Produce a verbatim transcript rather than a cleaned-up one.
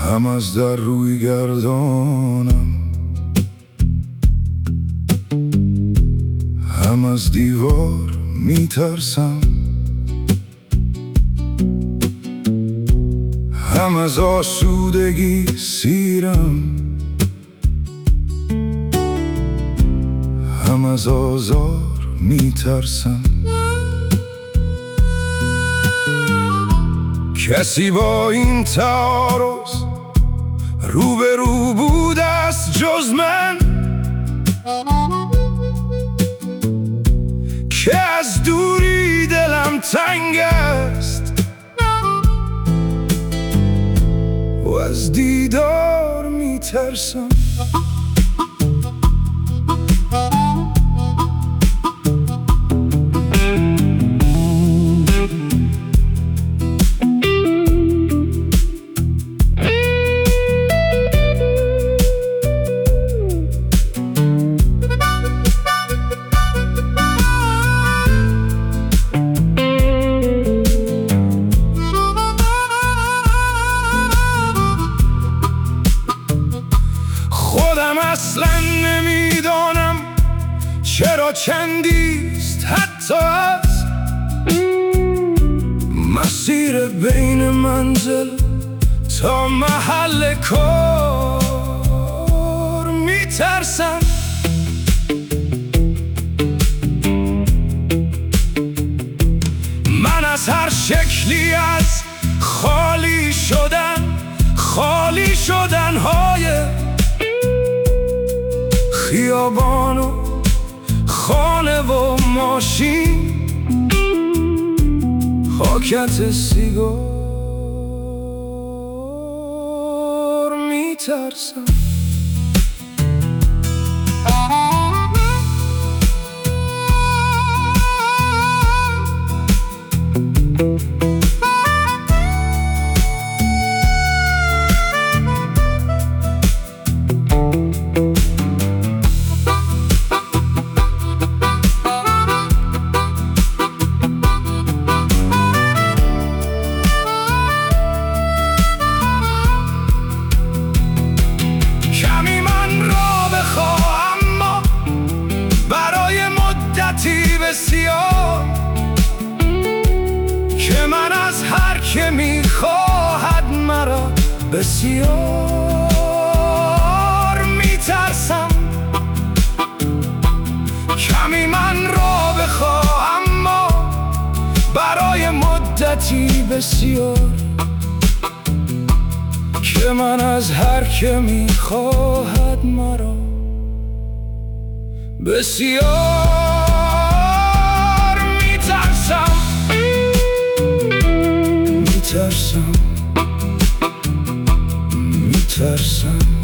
هم از در روی گردانم، هم از دیوار میترسم، هم از آسودگی سیرم، هم از آزار میترسم. کسی با این تعارض روبرو بود است جز من، که از دوری دلم تنگ است و از دیدار میترسم. خودم اصلا نمیدانم چرا چندیست حتی از مسیر بین منزل تا محل کار میترسم. من از هر شکلی از خالی شدن خالی شدن های خیابان و خانه و ماشین، پاکت سیگار میترسم. بسیار که من از هر که میخواهد مرا بسیار میترسم. کمی من را بخواه اما برای مدتی بسیار، که من از هر که میخواهد مرا بسیار میترسم میترسم